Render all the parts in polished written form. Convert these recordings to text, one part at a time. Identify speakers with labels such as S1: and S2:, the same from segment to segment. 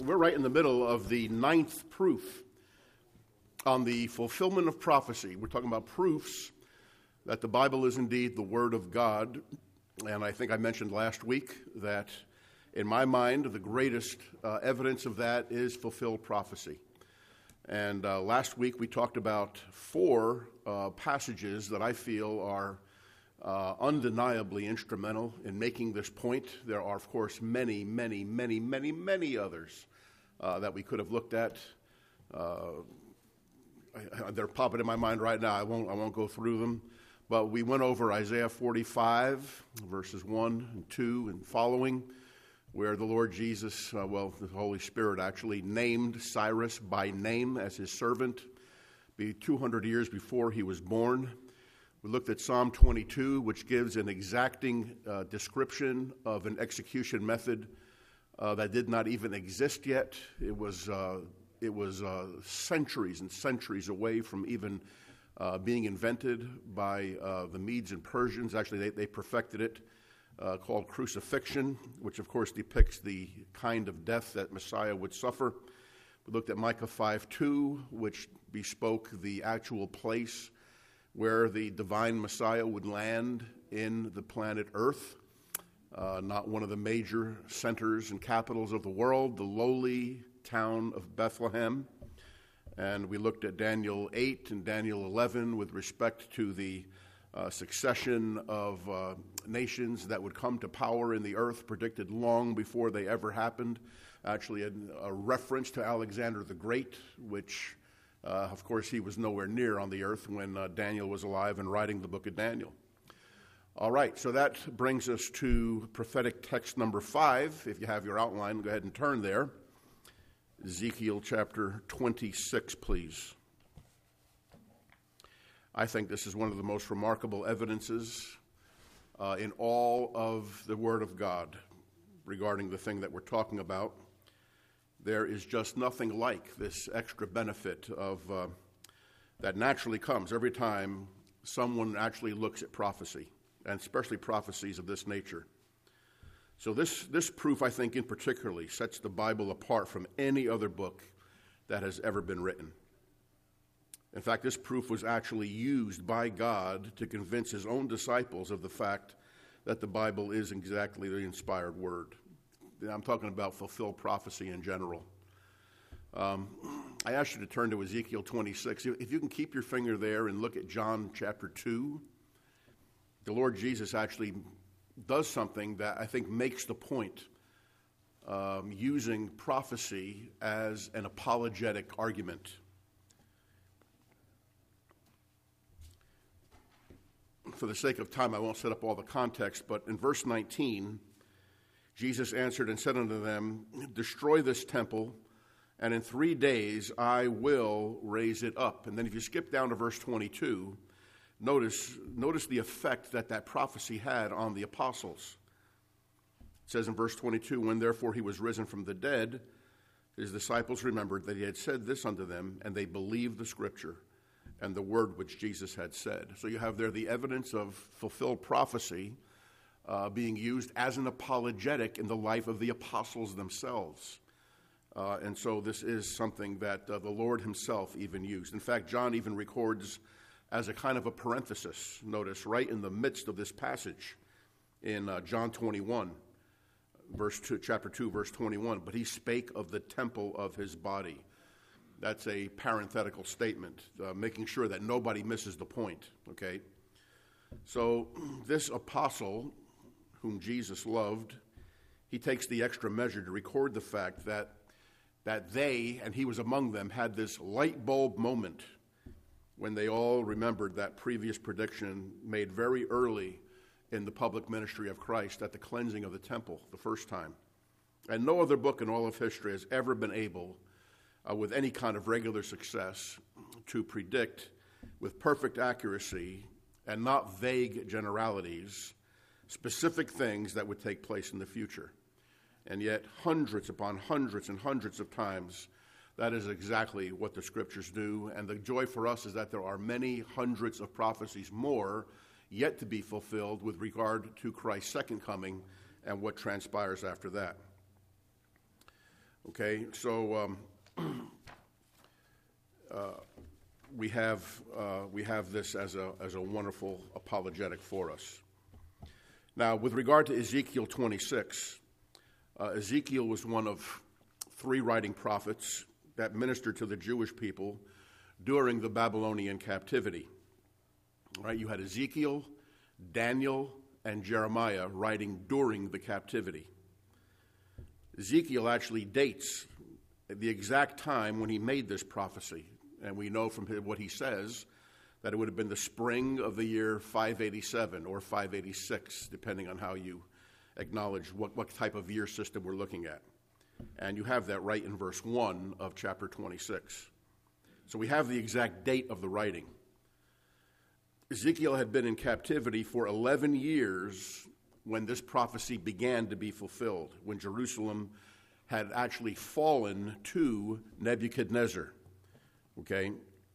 S1: We're right in the middle of the ninth proof on the fulfillment of prophecy. We're talking about proofs that the Bible is indeed the Word of God. And I think I mentioned last week that in my mind, the greatest evidence of that is fulfilled prophecy. And last week we talked about four passages that I feel are undeniably instrumental in making this point. There are, of course, many others that we could have looked at. They're popping in my mind right now. I won't go through them. But we went over Isaiah 45, verses 1 and 2 and following, where the Lord Jesus, the Holy Spirit actually named Cyrus by name as his servant, 200 years before he was born. We looked at Psalm 22, which gives an exacting description of an execution method that did not even exist yet. It was centuries and centuries away from even being invented by the Medes and Persians. Actually, they perfected it, called crucifixion, which of course depicts the kind of death that Messiah would suffer. We looked at Micah 5:2, which bespoke the actual place where the divine Messiah would land in the planet Earth, not one of the major centers and capitals of the world, the lowly town of Bethlehem. And we looked at Daniel 8 and Daniel 11 with respect to the succession of nations that would come to power in the earth, predicted long before they ever happened. Actually, a reference to Alexander the Great, which, of course, he was nowhere near on the earth when Daniel was alive and writing the book of Daniel. All right, so that brings us to prophetic text number 5. If you have your outline, go ahead and turn there. Ezekiel chapter 26, please. I think this is one of the most remarkable evidences in all of the Word of God regarding the thing that we're talking about. There is just nothing like this extra benefit of that naturally comes every time someone actually looks at prophecy, and especially prophecies of this nature. So this proof, I think, in particularly sets the Bible apart from any other book that has ever been written. In fact, this proof was actually used by God to convince his own disciples of the fact that the Bible is exactly the inspired word. I'm talking about fulfilled prophecy in general. I asked you to turn to Ezekiel 26. If you can keep your finger there and look at John chapter 2, the Lord Jesus actually does something that I think makes the point, using prophecy as an apologetic argument. For the sake of time, I won't set up all the context, but in verse 19, Jesus answered and said unto them, "Destroy this temple, and in 3 days I will raise it up." And then if you skip down to verse 22, notice the effect that prophecy had on the apostles. It says in verse 22, "When therefore he was risen from the dead, his disciples remembered that he had said this unto them, and they believed the scripture and the word which Jesus had said." So you have there the evidence of fulfilled prophecy being used as an apologetic in the life of the apostles themselves. And so this is something that the Lord himself even used. In fact, John even records as a kind of a parenthesis, notice, right in the midst of this passage in John 21, chapter 2, verse 21, "But he spake of the temple of his body." That's a parenthetical statement, making sure that nobody misses the point, okay? So this apostle, whom Jesus loved, he takes the extra measure to record the fact that they, and he was among them, had this light bulb moment when they all remembered that previous prediction made very early in the public ministry of Christ at the cleansing of the temple the first time. And no other book in all of history has ever been able, with any kind of regular success, to predict with perfect accuracy and not vague generalities specific things that would take place in the future. And yet hundreds upon hundreds and hundreds of times, that is exactly what the scriptures do. And the joy for us is that there are many hundreds of prophecies more yet to be fulfilled with regard to Christ's second coming and what transpires after that. Okay, so we have this as a wonderful apologetic for us. Now, with regard to Ezekiel 26, Ezekiel was one of 3 writing prophets that ministered to the Jewish people during the Babylonian captivity. Right? You had Ezekiel, Daniel, and Jeremiah writing during the captivity. Ezekiel actually dates the exact time when he made this prophecy, and we know from what he says that it would have been the spring of the year 587 or 586, depending on how you acknowledge what type of year system we're looking at. And you have that right in verse 1 of chapter 26. So we have the exact date of the writing. Ezekiel had been in captivity for 11 years when this prophecy began to be fulfilled, when Jerusalem had actually fallen to Nebuchadnezzar. Okay?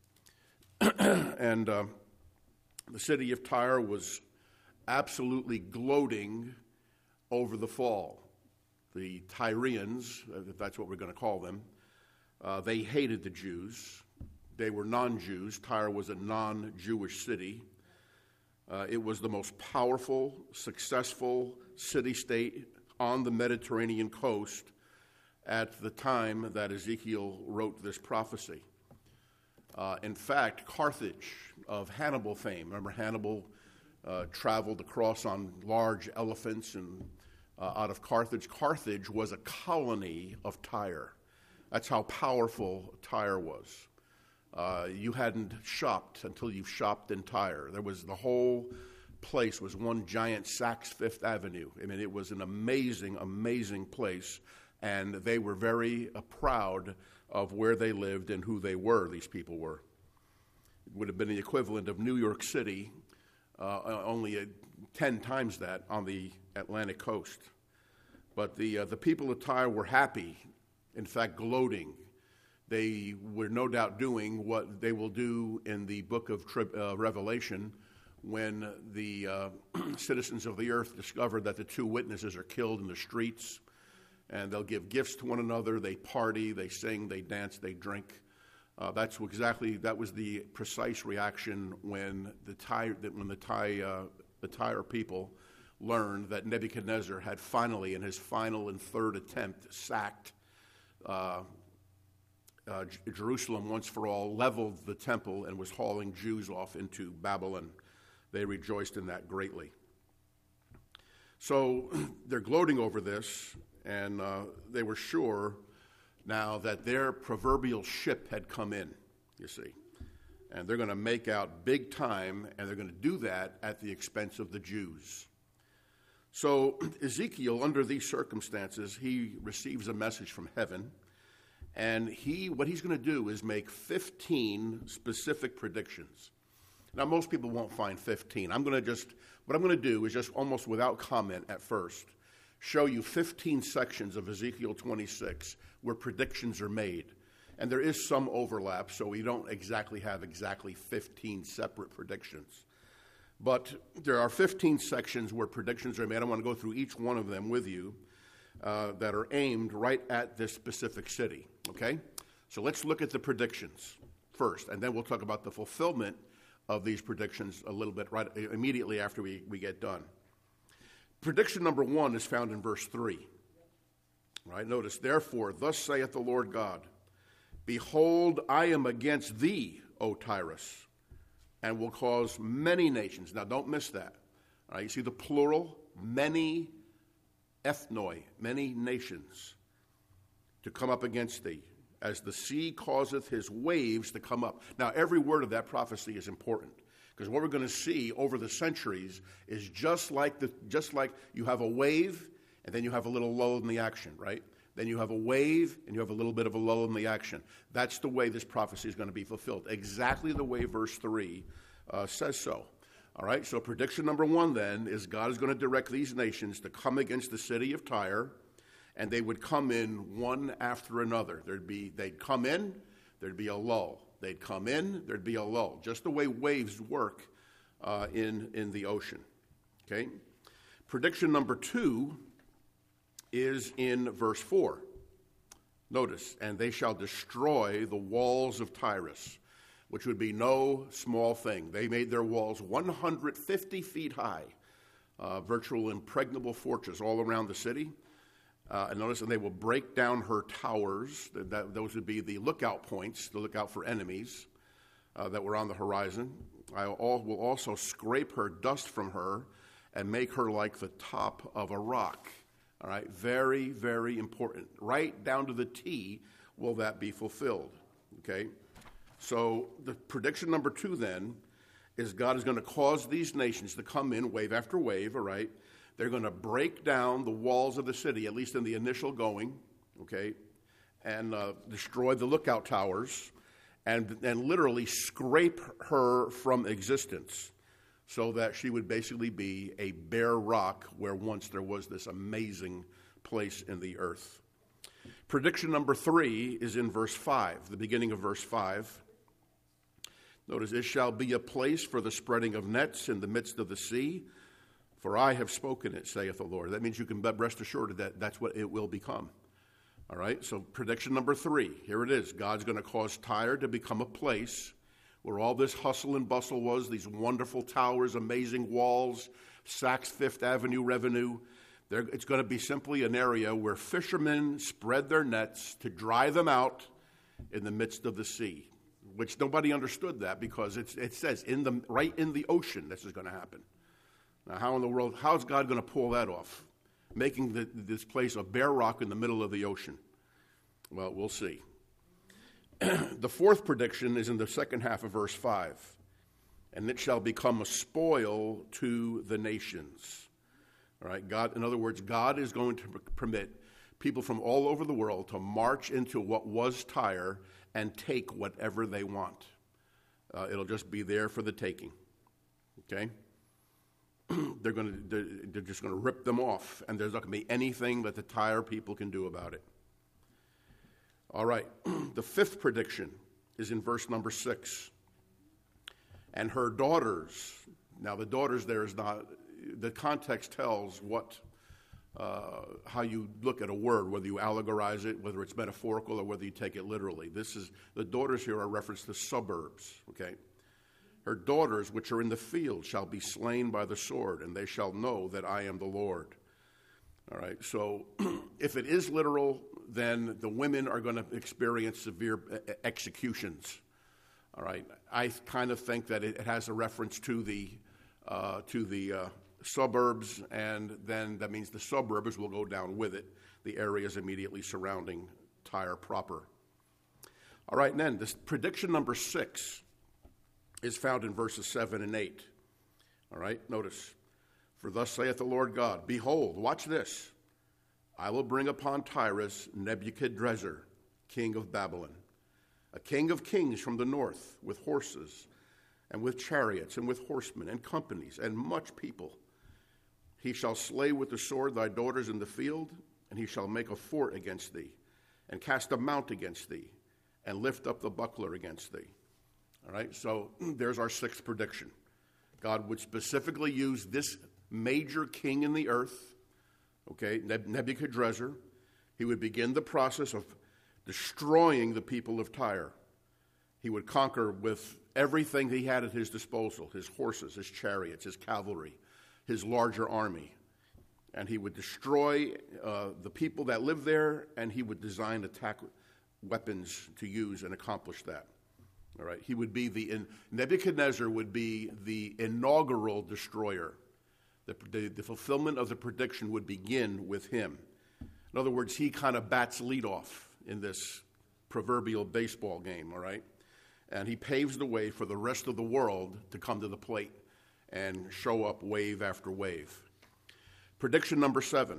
S1: And the city of Tyre was absolutely gloating over the fall. The Tyrians, if that's what we're going to call them, they hated the Jews. They were non-Jews. Tyre was a non-Jewish city. It was the most powerful, successful city-state on the Mediterranean coast at the time that Ezekiel wrote this prophecy. In fact, Carthage, of Hannibal fame, remember Hannibal traveled across on large elephants and out of Carthage. Carthage was a colony of Tyre. That's how powerful Tyre was. You hadn't shopped until you shopped in Tyre. The whole place was one giant Saks Fifth Avenue. I mean, it was an amazing, amazing place, and they were very proud of where they lived and who they were, these people were. It would have been the equivalent of New York City, only 10 times that on the Atlantic coast. But the people of Tyre were happy, in fact, gloating. They were no doubt doing what they will do in the book of Revelation when the citizens of the earth discover that the 2 witnesses are killed in the streets, and they'll give gifts to one another, they party, they sing, they dance, they drink. That was the precise reaction when the Tyre people learned that Nebuchadnezzar had finally, in his final and third attempt, sacked Jerusalem once for all, leveled the temple, and was hauling Jews off into Babylon. They rejoiced in that greatly. So they're gloating over this, and they were sure now that their proverbial ship had come in, you see. And they're going to make out big time, and they're going to do that at the expense of the Jews. So Ezekiel, under these circumstances, he receives a message from heaven, and what he's going to do is make 15 specific predictions. Now, most people won't find 15. What I'm going to do is just almost without comment at first, show you 15 sections of Ezekiel 26 where predictions are made. And there is some overlap, so we don't have 15 separate predictions. But there are 15 sections where predictions are made. I want to go through each one of them with you that are aimed right at this specific city, okay? So let's look at the predictions first, and then we'll talk about the fulfillment of these predictions a little bit right immediately after we get done. Prediction number 1 is found in verse 3. Right? Notice, therefore, thus saith the Lord God, behold, I am against thee, O Tyrus, and will cause many nations. Now, don't miss that. All right, you see the plural, many ethnoi, many nations, to come up against thee, as the sea causeth his waves to come up. Now, every word of that prophecy is important, because what we're going to see over the centuries is just like you have a wave, and then you have a little lull in the action, right? Then you have a wave, and you have a little bit of a lull in the action. That's the way this prophecy is going to be fulfilled, exactly the way verse 3 says so. All right, so prediction number 1 then is God is going to direct these nations to come against the city of Tyre, and they would come in one after another. They'd come in, there'd be a lull. They'd come in, there'd be a lull. Just the way waves work in the ocean. Okay? Prediction number 2 is in verse 4. Notice, and they shall destroy the walls of Tyrus, which would be no small thing. They made their walls 150 feet high, virtual impregnable fortress all around the city. And notice, and they will break down her towers. Those would be the lookout points to look out for enemies that were on the horizon. I will also scrape her dust from her and make her like the top of a rock. All right, very, very important. Right down to the T will that be fulfilled. Okay, so the prediction number 2 then is God is going to cause these nations to come in wave after wave, all right? They're going to break down the walls of the city, at least in the initial going, okay, and destroy the lookout towers and literally scrape her from existence so that she would basically be a bare rock where once there was this amazing place in the earth. Prediction number 3 is in verse 5, the beginning of verse 5. Notice, it shall be a place for the spreading of nets in the midst of the sea, for I have spoken it, saith the Lord. That means you can rest assured that that's what it will become. All right, so prediction number 3, here it is. God's going to cause Tyre to become a place where all this hustle and bustle was, these wonderful towers, amazing walls, Saks Fifth Avenue revenue. It's going to be simply an area where fishermen spread their nets to dry them out in the midst of the sea, which nobody understood that because it says right in the ocean this is going to happen. Now, how in the world, how's God going to pull that off? Making this place a bare rock in the middle of the ocean. Well, we'll see. The 4th prediction is in the second half of verse 5. And it shall become a spoil to the nations. All right, God, in other words, God is going to permit people from all over the world to march into what was Tyre and take whatever they want. It'll just be there for the taking. Okay? They're just going to rip them off, and there's not going to be anything that the Tyre people can do about it. All right, the 5th prediction is in verse number 6. And her daughters, now the daughters there is not, the context tells how you look at a word, whether you allegorize it, whether it's metaphorical, or whether you take it literally. The daughters here are referenced to suburbs, okay? Her daughters, which are in the field, shall be slain by the sword, and they shall know that I am the Lord. All right, so if it is literal, then the women are going to experience severe executions. All right, I kind of think that it has a reference to the suburbs, and then that means the suburbs will go down with it, the areas immediately surrounding Tyre proper. All right, and then this prediction number 6 is found in verses 7 and 8. All right, notice. For thus saith the Lord God, behold, watch this, I will bring upon Tyrus Nebuchadrezzar, king of Babylon, a king of kings from the north, with horses, and with chariots, and with horsemen, and companies, and much people. He shall slay with the sword thy daughters in the field, and he shall make a fort against thee, and cast a mount against thee, and lift up the buckler against thee. All right, so there's our 6th prediction. God would specifically use this major king in the earth, okay, Nebuchadrezzar. He would begin the process of destroying the people of Tyre. He would conquer with everything he had at his disposal, his horses, his chariots, his cavalry, his larger army. And he would destroy the people that lived there, and he would design attack weapons to use and accomplish that. All right, he would be Nebuchadnezzar would be the inaugural destroyer. The fulfillment of the prediction would begin with him. In other words, he kind of bats leadoff in this proverbial baseball game, all right? And he paves the way for the rest of the world to come to the plate and show up wave after wave. Prediction number 7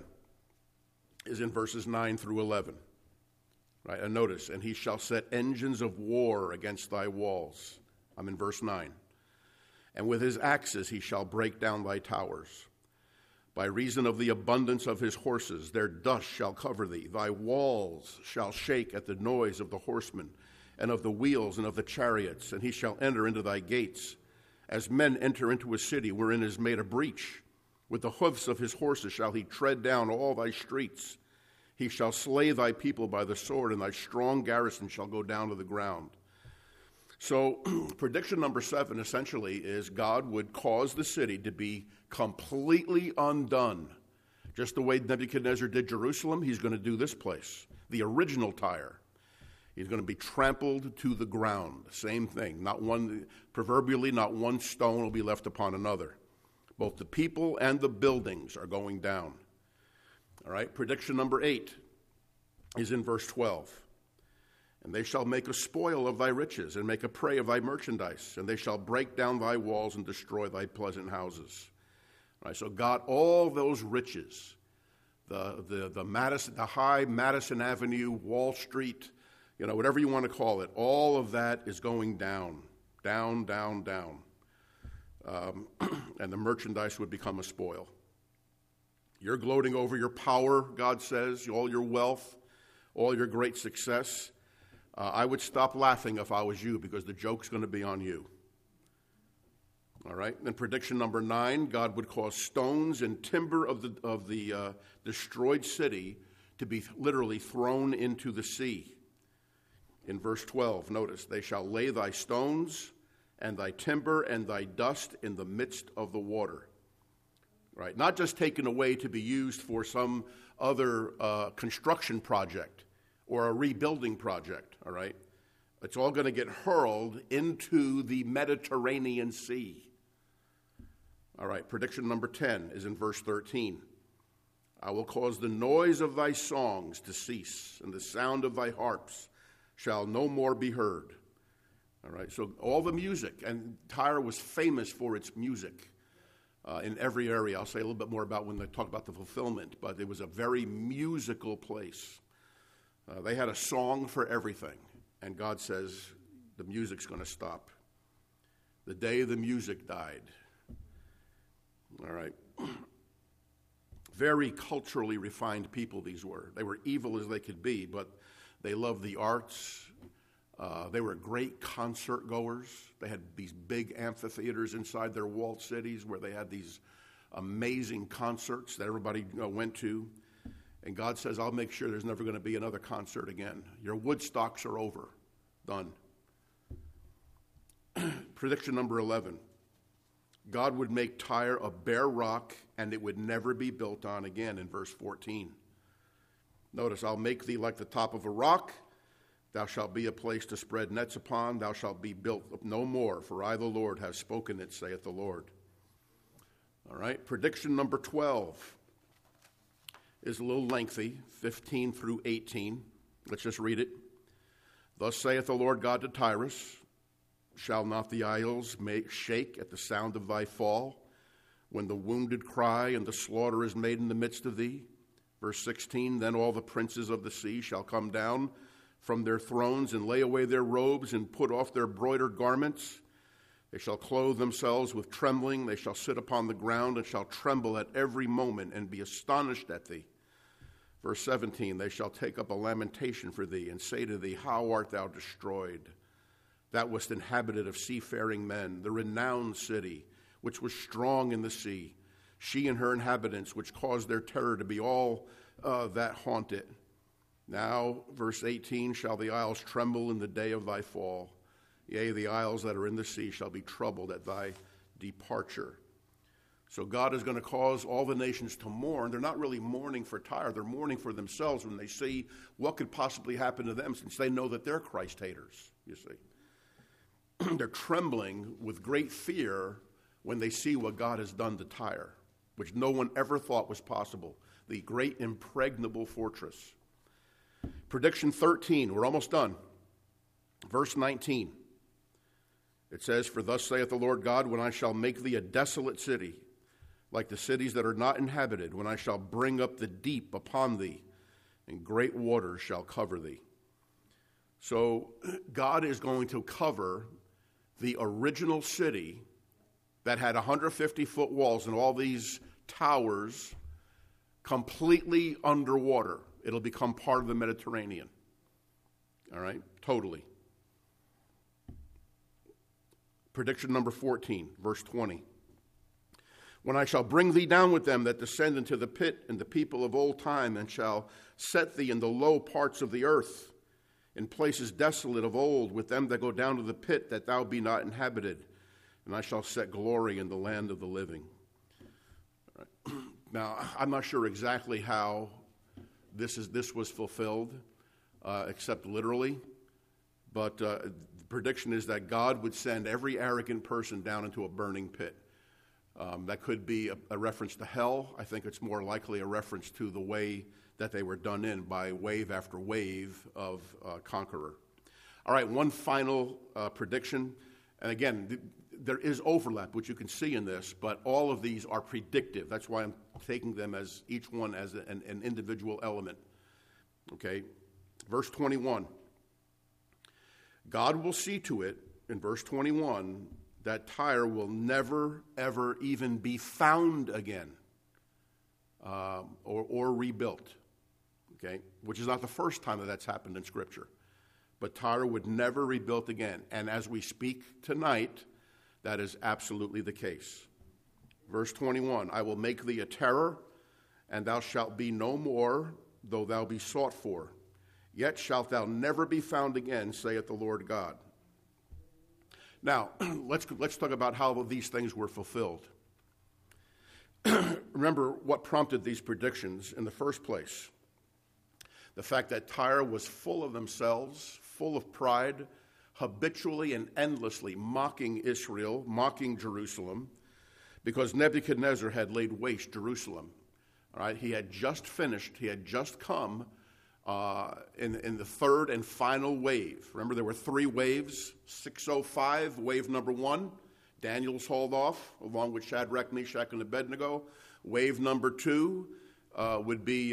S1: is in verses 9 through 11. Right, and notice, and he shall set engines of war against thy walls. I'm in verse 9. And with his axes he shall break down thy towers. By reason of the abundance of his horses, their dust shall cover thee. Thy walls shall shake at the noise of the horsemen, and of the wheels, and of the chariots. And he shall enter into thy gates, as men enter into a city wherein is made a breach. With the hoofs of his horses shall he tread down all thy streets. He shall slay thy people by the sword, and thy strong garrison shall go down to the ground. So prediction number 7 essentially is God would cause the city to be completely undone. Just the way Nebuchadnezzar did Jerusalem, he's going to do this place, the original Tyre. He's going to be trampled to the ground. Same thing. Proverbially, not one stone will be left upon another. Both the people and the buildings are going down. All right, prediction number 8 is in verse 12. And they shall make a spoil of thy riches, and make a prey of thy merchandise, and they shall break down thy walls and destroy thy pleasant houses. All right, so God, all those riches, the high Madison Avenue, Wall Street, whatever you want to call it, all of that is going down, down, down, down. And the merchandise would become a spoil. You're gloating over your power, God says, all your wealth, all your great success. I would stop laughing if I was you, because the joke's going to be on you. All right. Then prediction number 9, God would cause stones and timber of the destroyed city to be literally thrown into the sea. In verse 12, notice, they shall lay thy stones and thy timber and thy dust in the midst of the water. Right? Not just taken away to be used for some other construction project or a rebuilding project, all right? It's all going to get hurled into the Mediterranean Sea. All right, prediction number 10 is in verse 13. I will cause the noise of thy songs to cease, and the sound of thy harps shall no more be heard. All right, so all the music, and Tyre was famous for its music in every area. I'll say a little bit more about when they talk about the fulfillment, but it was a very musical place. They had a song for everything, and God says the music's going to stop. The day the music died. All right. Very culturally refined people these were. They were evil as they could be, but they loved the arts. They were great concert goers. They had these big amphitheaters inside their walled cities where they had these amazing concerts that everybody went to. And God says, I'll make sure there's never going to be another concert again. Your Woodstocks are over. Done. Prediction number 11. God would make Tyre a bare rock, and it would never be built on again, in verse 14. Notice, I'll make thee like the top of a rock. Thou shalt be a place to spread nets upon. Thou shalt be built up no more, for I, the Lord, have spoken it, saith the Lord. All right, prediction number 12 is a little lengthy, 15 through 18. Let's just read it. Thus saith the Lord God to Tyrus, shall not the isles shake at the sound of thy fall, when the wounded cry and the slaughter is made in the midst of thee? Verse 16, then all the princes of the sea shall come down from their thrones and lay away their robes and put off their broidered garments. They shall clothe themselves with trembling. They shall sit upon the ground and shall tremble at every moment and be astonished at thee. Verse 17, they shall take up a lamentation for thee and say to thee, how art thou destroyed? That wast inhabited of seafaring men, the renowned city, which was strong in the sea, she and her inhabitants, which caused their terror to be all that haunt it. Now, verse 18, shall the isles tremble in the day of thy fall. Yea, the isles that are in the sea shall be troubled at thy departure. So God is going to cause all the nations to mourn. They're not really mourning for Tyre. They're mourning for themselves when they see what could possibly happen to them, since they know that they're Christ haters, you see. They're trembling with great fear when they see what God has done to Tyre, which no one ever thought was possible, the great impregnable fortress. Prediction 13, we're almost done. Verse 19, it says, for thus saith the Lord God, when I shall make thee a desolate city, like the cities that are not inhabited, when I shall bring up the deep upon thee, and great waters shall cover thee. So God is going to cover the original city that had 150-foot walls and all these towers completely underwater. It'll become part of the Mediterranean. All right? Totally. Prediction number 14, verse 20. When I shall bring thee down with them that descend into the pit, and the people of old time, and shall set thee in the low parts of the earth, in places desolate of old, with them that go down to the pit, that thou be not inhabited. And I shall set glory in the land of the living. Now, I'm not sure exactly how this was fulfilled, except literally. But the prediction is that God would send every arrogant person down into a burning pit. That could be a reference to hell. I think it's more likely a reference to the way that they were done in by wave after wave of conqueror. All right, one final prediction. And again, there is overlap, which you can see in this, but all of these are predictive. That's why I'm taking them as each one as an individual element. Okay, verse 21. God will see to it, in verse 21, that Tyre will never, ever even be found again or rebuilt, okay? Which is not the first time that that's happened in Scripture. But Tyre would never rebuilt again. And as we speak tonight, that is absolutely the case. Verse 21, I will make thee a terror, and thou shalt be no more, though thou be sought for. Yet shalt thou never be found again, saith the Lord God. Now, let's talk about how these things were fulfilled. Remember what prompted these predictions in the first place. The fact that Tyre was full of themselves, full of pride, habitually and endlessly mocking Israel, mocking Jerusalem, because Nebuchadnezzar had laid waste Jerusalem. All right, he had just come in the third and final wave. Remember, there were three waves. 605, wave number 1, Daniel's hauled off, along with Shadrach, Meshach, and Abednego. Wave number 2 would be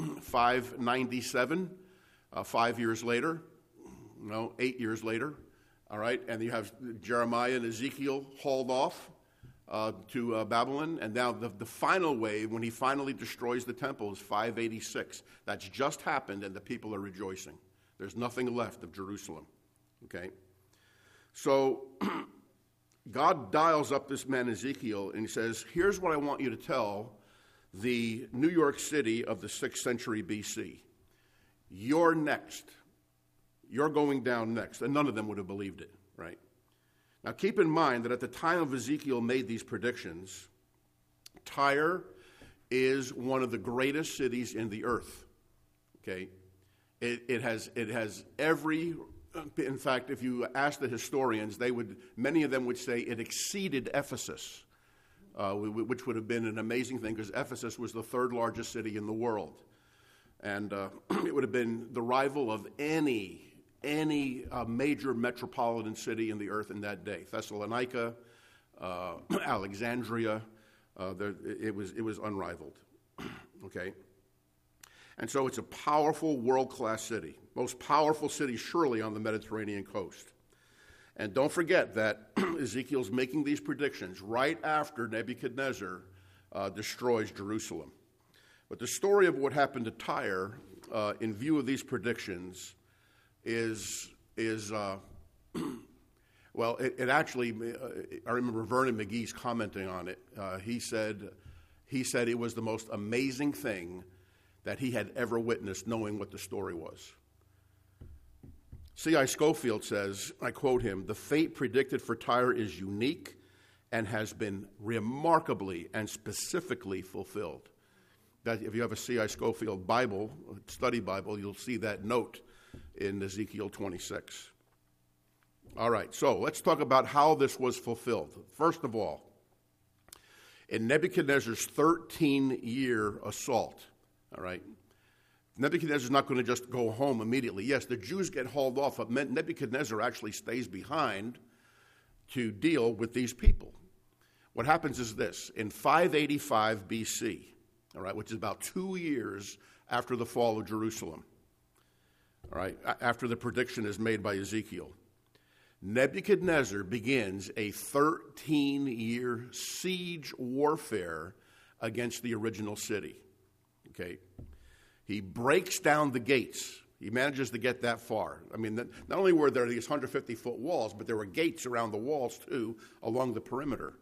S1: 597, 5 years later. 8 years later. All right, and you have Jeremiah and Ezekiel hauled off to Babylon, and now the final wave, when he finally destroys the temple, is 586. That's just happened, and the people are rejoicing. There's nothing left of Jerusalem. Okay, so God dials up this man Ezekiel, and he says, here's what I want you to tell the New York City of the 6th century BC. You're next. You're going down next. And none of them would have believed it, right? Now, keep in mind that at the time of Ezekiel made these predictions, Tyre is one of the greatest cities in the earth. Okay, it has every. In fact, if you ask the historians, many of them would say it exceeded Ephesus, which would have been an amazing thing because Ephesus was the third largest city in the world, and it would have been the rival of any major metropolitan city in the earth in that day. Thessalonica, Alexandria, it was unrivaled. Okay, and so it's a powerful world-class city, most powerful city surely on the Mediterranean coast. And don't forget that Ezekiel's making these predictions right after Nebuchadnezzar destroys Jerusalem. But the story of what happened to Tyre, in view of these predictions, is well, it actually, I remember Vernon McGee's commenting on it. He said it was the most amazing thing that he had ever witnessed, knowing what the story was. C.I. Scofield says, I quote him, the fate predicted for Tyre is unique and has been remarkably and specifically fulfilled. That if you have a C.I. Scofield Bible, study Bible, you'll see that note in Ezekiel 26. All right, so let's talk about how this was fulfilled. First of all, in Nebuchadnezzar's 13-year assault, all right, Nebuchadnezzar's not going to just go home immediately. Yes, the Jews get hauled off, but Nebuchadnezzar actually stays behind to deal with these people. What happens is this. In 585 BC, all right, which is about 2 years after the fall of Jerusalem, all right, after the prediction is made by Ezekiel, Nebuchadnezzar begins a 13-year siege warfare against the original city. Okay, he breaks down the gates. He manages to get that far. I mean, not only were there these 150-foot walls, but there were gates around the walls too, along the perimeter.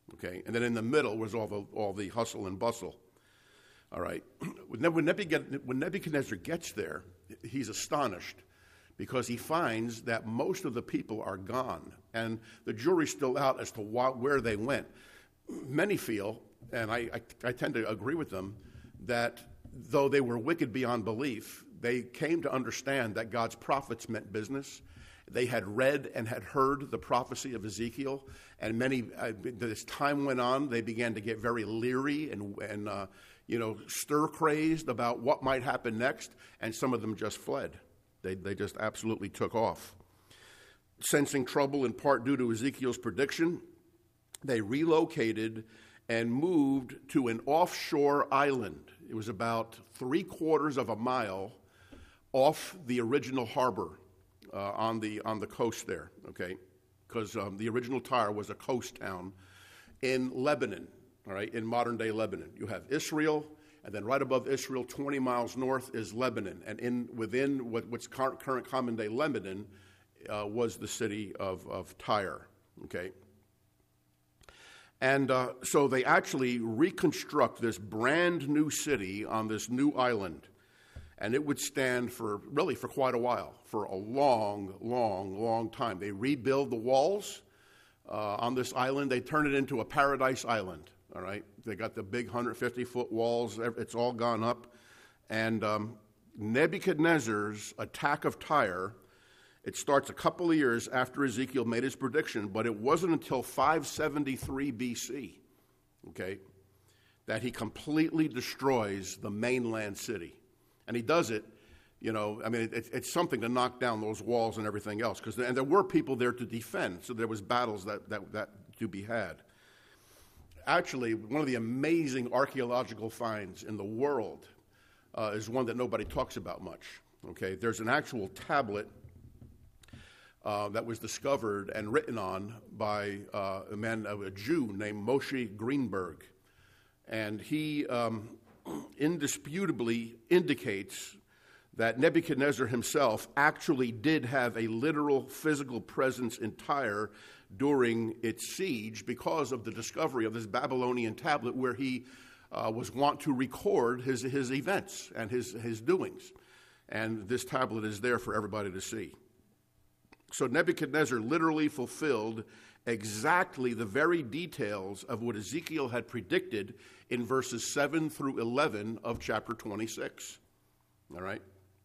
S1: Okay, and then in the middle was all the hustle and bustle. All right, when Nebuchadnezzar gets there, he's astonished because he finds that most of the people are gone, and the jury's still out as to where they went. Many feel, and I tend to agree with them, that though they were wicked beyond belief, they came to understand that God's prophets meant business. They had read and had heard the prophecy of Ezekiel, and many, as time went on, they began to get very leery and stir-crazed about what might happen next, and some of them just fled. They just absolutely took off. Sensing trouble in part due to Ezekiel's prediction, they relocated and moved to an offshore island. It was about 3/4 of a mile off the original harbor on the coast there, okay? Because the original Tyre was a coast town in Lebanon, all right, in modern-day Lebanon. You have Israel, and then right above Israel, 20 miles north, is Lebanon. And within what's current common-day Lebanon was the city of Tyre, okay? And so they actually reconstruct this brand new city on this new island. And it would stand for quite a while, for a long, long, long time. They rebuild the walls on this island. They turn it into a paradise island, all right? They got the big 150-foot walls. It's all gone up. And Nebuchadnezzar's attack of Tyre, it starts a couple of years after Ezekiel made his prediction, but it wasn't until 573 BC, okay, that he completely destroys the mainland city. And he does it, it's something to knock down those walls and everything else. And there were people there to defend, so there was battles that to be had. Actually, one of the amazing archaeological finds in the world is one that nobody talks about much. Okay, there's an actual tablet that was discovered and written on by a Jew named Moshe Greenberg, and he indisputably indicates that Nebuchadnezzar himself actually did have a literal physical presence in Tyre during its siege because of the discovery of this Babylonian tablet where he was wont to record his events and his doings. And this tablet is there for everybody to see. So Nebuchadnezzar literally fulfilled exactly the very details of what Ezekiel had predicted in verses 7 through 11 of chapter 26. All right?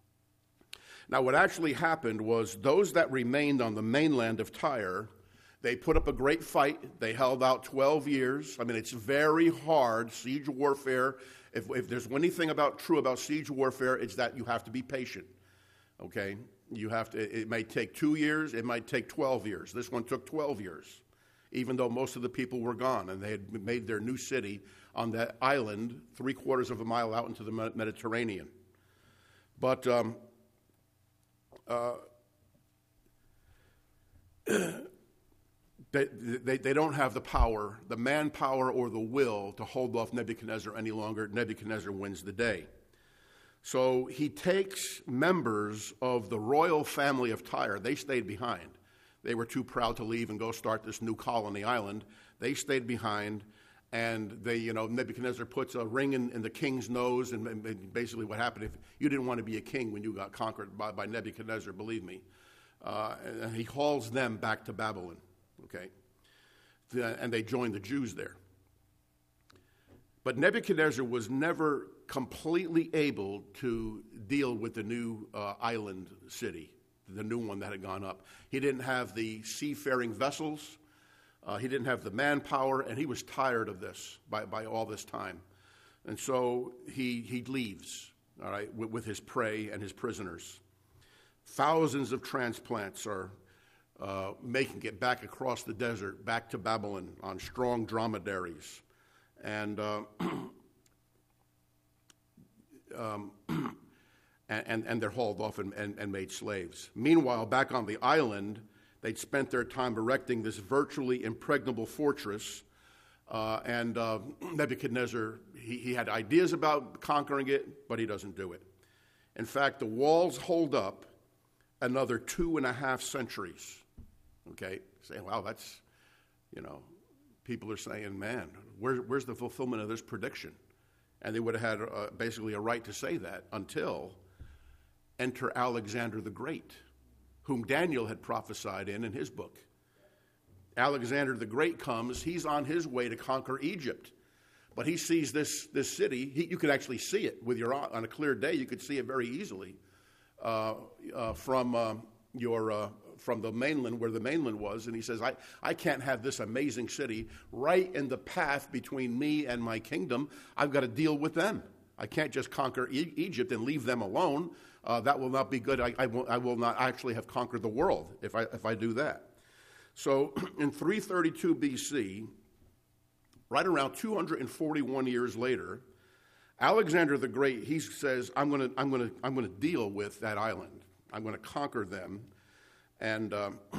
S1: Now, what actually happened was those that remained on the mainland of Tyre, they put up a great fight. They held out 12 years. I mean, it's very hard, siege warfare. If there's anything true about siege warfare, it's that you have to be patient, okay? It may take 2 years, it might take 12 years. This one took 12 years, even though most of the people were gone, and they had made their new city on that island 3/4 of a mile out into the Mediterranean. But they don't have the power, the manpower or the will to hold off Nebuchadnezzar any longer. Nebuchadnezzar wins the day. So he takes members of the royal family of Tyre. They stayed behind. They were too proud to leave and go start this new colony island. They stayed behind, and Nebuchadnezzar puts a ring in the king's nose, and basically what happened, if you didn't want to be a king when you got conquered by Nebuchadnezzar, believe me. And he hauls them back to Babylon, okay? And they join the Jews there. But Nebuchadnezzar was never completely able to deal with the new island city, the new one that had gone up. He didn't have the seafaring vessels. He didn't have the manpower, and he was tired of this by all this time. And so he leaves, all right, with his prey and his prisoners. Thousands of transplants are making it back across the desert, back to Babylon on strong dromedaries. And they're hauled off and made slaves. Meanwhile, back on the island, they'd spent their time erecting this virtually impregnable fortress. And Nebuchadnezzar, he had ideas about conquering it, but he doesn't do it. In fact, the walls hold up another 2.5 centuries. Okay? Say, wow, that's, people are saying, man, where's the fulfillment of this prediction? And they would have had basically a right to say that until enter Alexander the Great, whom Daniel had prophesied in his book. Alexander the Great comes. He's on his way to conquer Egypt. But he sees this city. You could actually see it with your eye. On a clear day, you could see it very easily from the mainland, where the mainland was. And he says, I can't have this amazing city right in the path between me and my kingdom. I've got to deal with them. I can't just conquer Egypt and leave them alone. That will not be good. I will not actually have conquered the world if I do that. So in 332 BC, right around 241 years later, Alexander the Great, he says, I'm going to deal with that island. I'm going to conquer them. And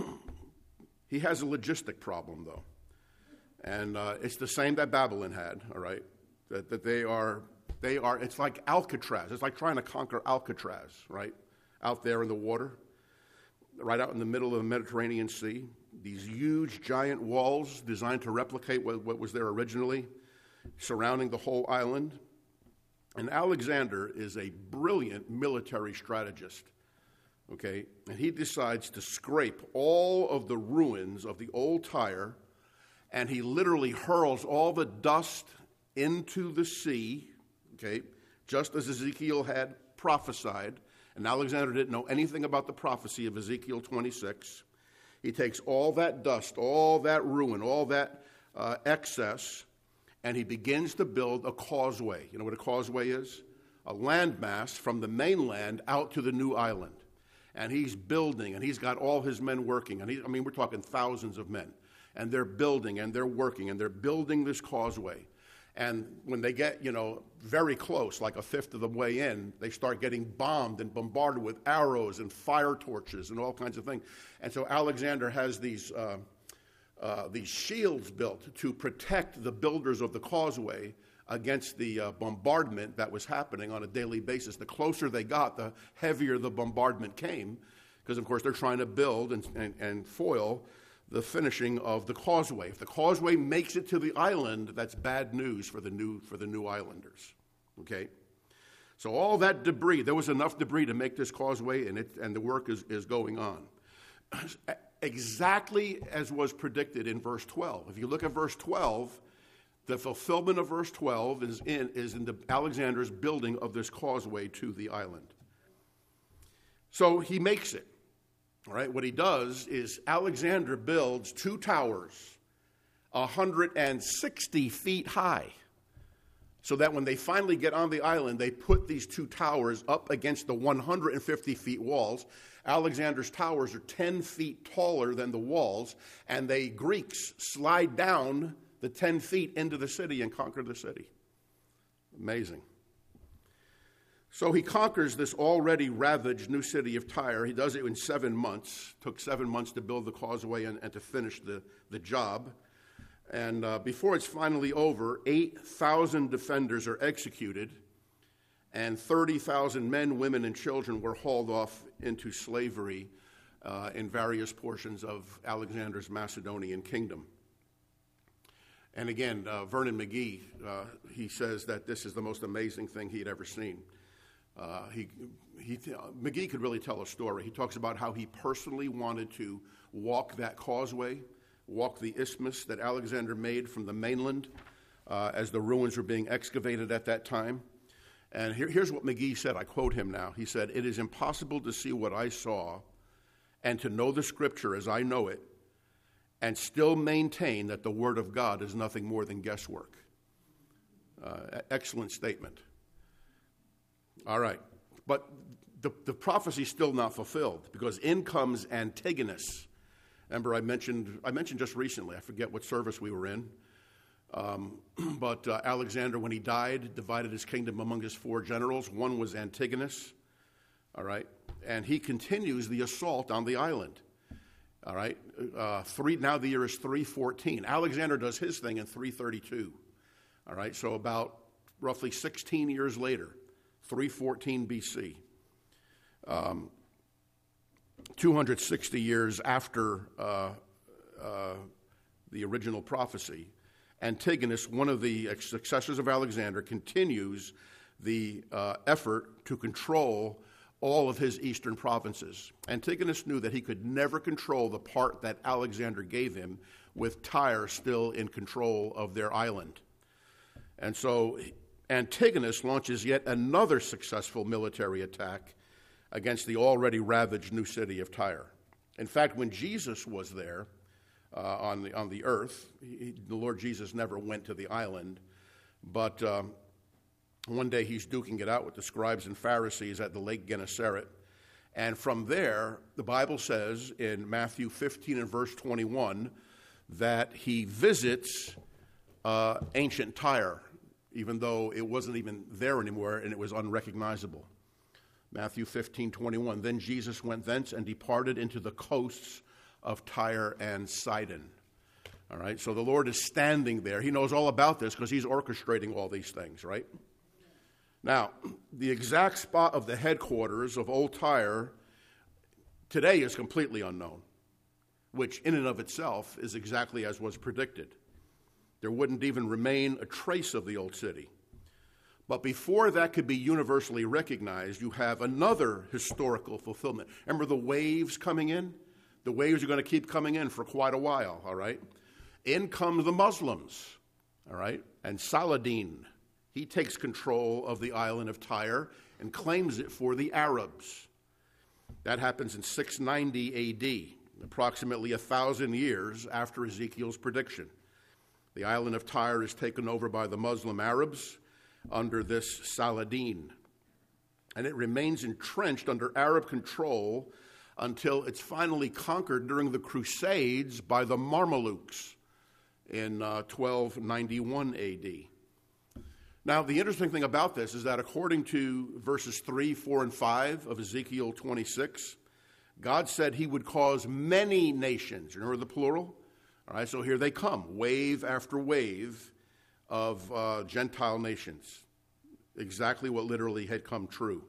S1: he has a logistic problem, though. And it's the same that Babylon had, all right? That they are, it's like Alcatraz. It's like trying to conquer Alcatraz, right? Out there in the water, right out in the middle of the Mediterranean Sea. These huge, giant walls designed to replicate what was there originally, surrounding the whole island. And Alexander is a brilliant military strategist, okay? And he decides to scrape all of the ruins of the old Tyre, and he literally hurls all the dust into the sea, okay, just as Ezekiel had prophesied. And Alexander didn't know anything about the prophecy of Ezekiel 26. He takes all that dust, all that ruin, all that excess, and he begins to build a causeway. You know what a causeway is? A landmass from the mainland out to the new island. And he's building, and he's got all his men working. And we're talking thousands of men. And they're building, and they're working, and they're building this causeway. And when they get, very close, like a fifth of the way in, they start getting bombed and bombarded with arrows and fire torches and all kinds of things. And so Alexander has these shields built to protect the builders of the causeway against the bombardment that was happening on a daily basis. The closer they got, the heavier the bombardment came, because, of course, they're trying to build and foil the finishing of the causeway. If the causeway makes it to the island, that's bad news for the new islanders. Okay? So all that debris, there was enough debris to make this causeway, and the work is going on. Exactly as was predicted in verse 12. If you look at verse 12, the fulfillment of verse 12 is in Alexander's building of this causeway to the island. So he makes it. All right, what he does is Alexander builds 2 towers 160 feet high, so that when they finally get on the island, they put these 2 towers up against the 150 feet walls. Alexander's towers are 10 feet taller than the walls, and the Greeks slide down the 10 feet into the city and conquer the city. Amazing. So he conquers this already ravaged new city of Tyre. He does it in 7 months. Took 7 months to build the causeway and to finish the job. And before it's finally over, 8,000 defenders are executed, and 30,000 men, women, and children were hauled off into slavery in various portions of Alexander's Macedonian kingdom. And again, Vernon McGee, he says that this is the most amazing thing he had ever seen. McGee could really tell a story. He talks about how he personally wanted to walk that causeway, walk the isthmus that Alexander made from the mainland as the ruins were being excavated at that time. And here's what McGee said. I quote him now. He said, "It is impossible to see what I saw and to know the Scripture as I know it and still maintain that the Word of God is nothing more than guesswork." Excellent statement. All right, but the prophecy's still not fulfilled, because in comes Antigonus. Remember, I mentioned just recently, I forget what service we were in, but Alexander, when he died, divided his kingdom among his 4 generals. One was Antigonus, all right, and he continues the assault on the island, all right. Now the year is 314. Alexander does his thing in 332, all right, so about roughly 16 years later. 314 BC, 260 years after the original prophecy, Antigonus, one of the successors of Alexander, continues the effort to control all of his eastern provinces. Antigonus knew that he could never control the part that Alexander gave him, with Tyre still in control of their island. And so Antigonus launches yet another successful military attack against the already ravaged new city of Tyre. In fact, when Jesus was there on the earth, the Lord Jesus never went to the island, but one day he's duking it out with the scribes and Pharisees at the Lake Gennesaret. And from there, the Bible says in Matthew 15 and verse 21 that he visits ancient Tyre, even though it wasn't even there anymore and it was unrecognizable. Matthew 15:21. Then Jesus went thence and departed into the coasts of Tyre and Sidon. All right, so the Lord is standing there. He knows all about this because he's orchestrating all these things, right? Now, the exact spot of the headquarters of Old Tyre today is completely unknown, which in and of itself is exactly as was predicted. There wouldn't even remain a trace of the old city. But before that could be universally recognized, you have another historical fulfillment. Remember the waves coming in? The waves are going to keep coming in for quite a while, all right? In come the Muslims, all right? And Saladin, he takes control of the island of Tyre and claims it for the Arabs. That happens in 690 A.D., approximately 1,000 years after Ezekiel's prediction. The island of Tyre is taken over by the Muslim Arabs under this Saladin. And it remains entrenched under Arab control until it's finally conquered during the Crusades by the Mamelukes in 1291 A.D. Now, the interesting thing about this is that according to verses 3, 4, and 5 of Ezekiel 26, God said he would cause many nations. Remember the plural? All right, so here they come, wave after wave of Gentile nations. Exactly what literally had come true.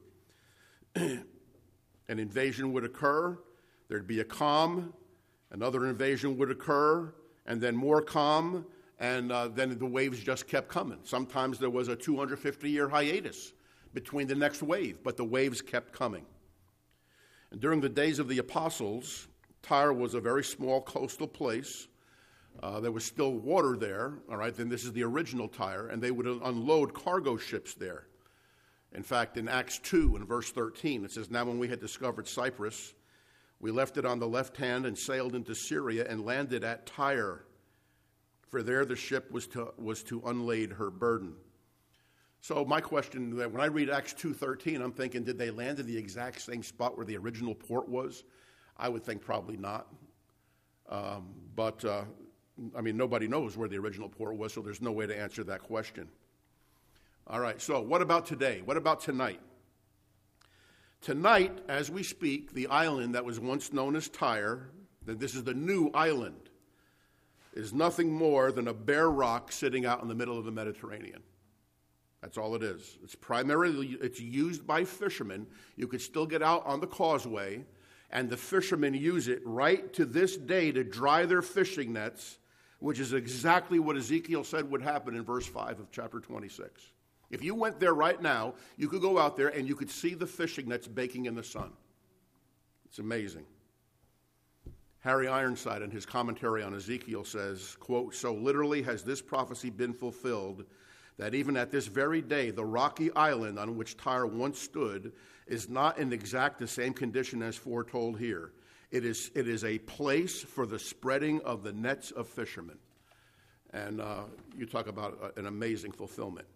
S1: An invasion would occur, there'd be a calm, another invasion would occur, and then more calm, and then the waves just kept coming. Sometimes there was a 250-year hiatus between the next wave, but the waves kept coming. And during the days of the apostles, Tyre was a very small coastal place. There was still water there, all right, then this is the original Tyre, and they would unload cargo ships there. In fact, in Acts 2, in verse 13, it says, Now when we had discovered Cyprus, we left it on the left hand and sailed into Syria and landed at Tyre, for there the ship was to unlade her burden. So my question, when I read Acts 2:13, I'm thinking, did they land in the exact same spot where the original port was? I would think probably not. But nobody knows where the original port was, so there's no way to answer that question. All right, so what about today? What about tonight? Tonight, as we speak, the island that was once known as Tyre, that this is the new island, is nothing more than a bare rock sitting out in the middle of the Mediterranean. That's all it is. It's used by fishermen. You could still get out on the causeway, and the fishermen use it right to this day to dry their fishing nets, which is exactly what Ezekiel said would happen in verse 5 of chapter 26. If you went there right now, you could go out there and you could see the fishing nets baking in the sun. It's amazing. Harry Ironside, in his commentary on Ezekiel, says, quote, So literally has this prophecy been fulfilled, that even at this very day, the rocky island on which Tyre once stood is not in exact the same condition as foretold here. It is a place for the spreading of the nets of fishermen. And you talk about an amazing fulfillment.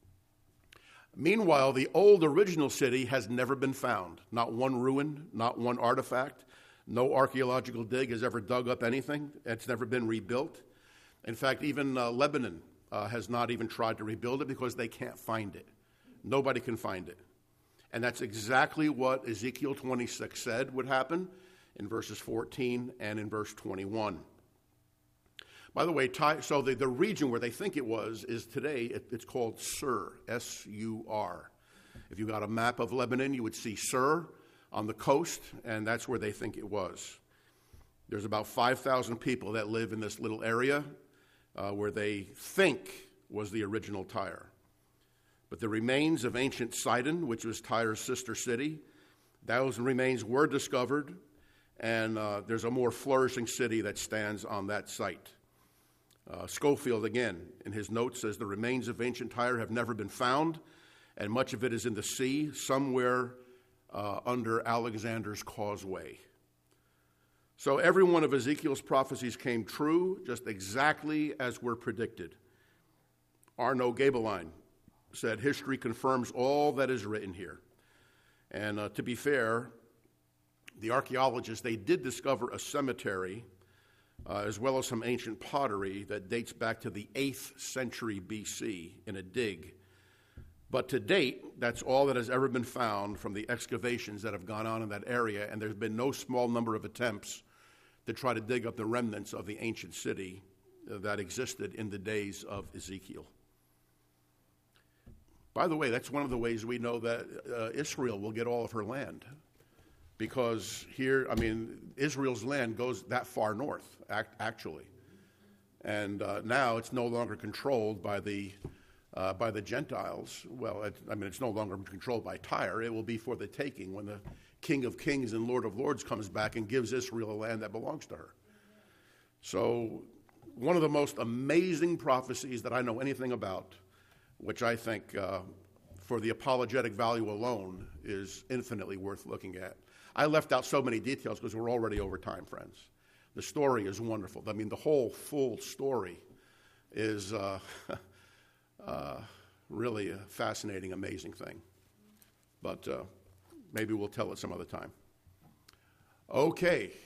S1: Meanwhile, the old original city has never been found. Not one ruin, not one artifact. No archaeological dig has ever dug up anything. It's never been rebuilt. In fact, even Lebanon has not even tried to rebuild it because they can't find it. Nobody can find it. And that's exactly what Ezekiel 26 said would happen in verses 14 and in verse 21. By the way, so the region where they think it was is today, it's called Sur, S-U-R. If you got a map of Lebanon, you would see Sur on the coast, and that's where they think it was. There's about 5,000 people that live in this little area. where they think was the original Tyre. But the remains of ancient Sidon, which was Tyre's sister city, those remains were discovered, and there's a more flourishing city that stands on that site. Schofield, again, in his notes, says the remains of ancient Tyre have never been found, and much of it is in the sea, somewhere under Alexander's Causeway. So every one of Ezekiel's prophecies came true, just exactly as were predicted. Arno Gaebelein said, history confirms all that is written here. And to be fair, the archaeologists, they did discover a cemetery as well as some ancient pottery that dates back to the 8th century BC in a dig. But to date, that's all that has ever been found from the excavations that have gone on in that area, and there's been no small number of attempts to try to dig up the remnants of the ancient city that existed in the days of Ezekiel. By the way, that's one of the ways we know that Israel will get all of her land. Because here, Israel's land goes that far north, actually. And now it's no longer controlled by the Gentiles. Well, it's no longer controlled by Tyre. It will be for the taking when the King of Kings and Lord of Lords comes back and gives Israel a land that belongs to her. So one of the most amazing prophecies that I know anything about, which I think for the apologetic value alone is infinitely worth looking at. I left out so many details because we're already over time, friends. The story is wonderful. The whole full story is really a fascinating, amazing thing. But maybe we'll tell it some other time. Okay,